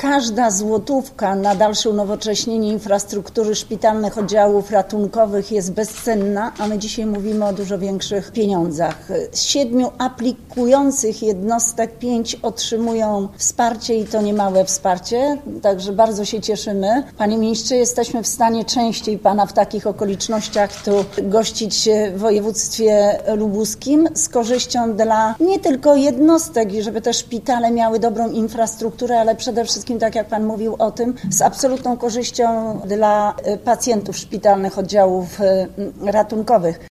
każda złotówka na dalsze unowocześnienie infrastruktury szpitalnych oddziałów ratunkowych jest bezcenna, a my dzisiaj mówimy o dużo większych pieniądzach. Z 7 aplikujących jednostek 5 otrzymują wsparcie i to niemałe wsparcie, także bardzo się cieszymy. Panie ministrze, jesteśmy w stanie częściej Pana w takich okolicznościach tu gościć w województwie lubuskim z korzyścią dla nie tylko jednostek i żeby te szpitale miały dobrą infrastrukturę, ale przede wszystkim, tak jak Pan mówił o tym, z absolutną korzyścią dla pacjentów szpitalnych oddziałów ratunkowych.